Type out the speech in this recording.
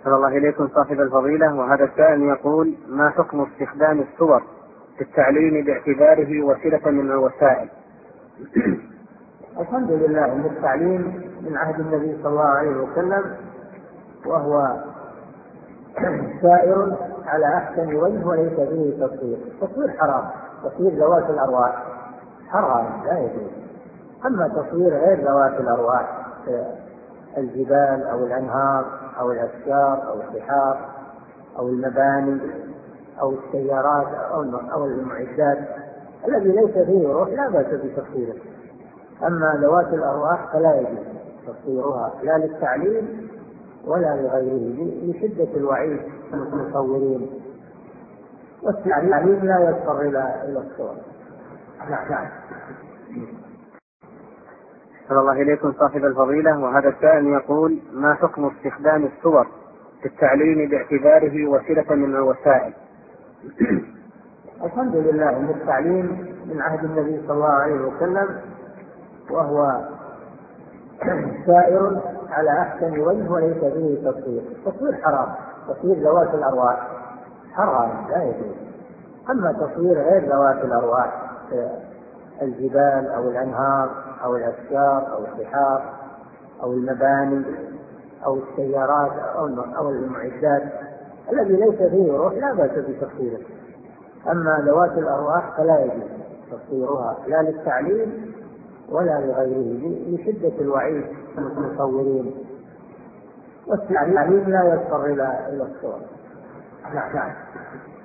أحسن الله إليكم صاحب الفضيلة، وهذا السائل يقول: ما حكم استخدام الصور في التعليم باعتباره وسيلة من الوسائل؟ الحمد لله أن التعليم من عهد النبي صلى الله عليه وسلم، وهو سائر على أحسن وجه وليس فيه تصوير. تصوير حرام، تصوير ذوات الأرواح حرام لا يجوز. أما تصوير غير ذوات الأرواح الجبال أو الأنهار أو الأشجار أو البحار أو المباني أو السيارات أو المعدات الذي ليس فيه روح لا بأس بتصويره. أما ذوات الأرواح فلا يجوز تصويرها لا للتعليم ولا لغيره لشدة الوعيد المصورين، والتعليم لا يضطر إلى الصور. نعم. أحسن الله إليكم صاحب الفضيلة، وهذا السائل يقول: ما حكم استخدام الصور في التعليم باعتباره وسيلة من الوسائل؟ الحمد لله أن التعليم من عهد النبي صلى الله عليه وسلم، وهو سائر على أحسن وجه وليس فيه تصوير. تصوير حرام، تصوير ذوات الأرواح حرام لا يجوز. أما تصوير غير ذوات الأرواح الجبال أو الأنهار أو الأشجار أو البحار أو المباني أو السيارات أو المعدات الذي ليس فيه روح لا بأس بتصويره. أما ذوات الأرواح فلا يجوز تصويرها لا للتعليم ولا لغيره لشدة الوعيد المصورين، والتعليم لا يضطر إلى الصور. نعم.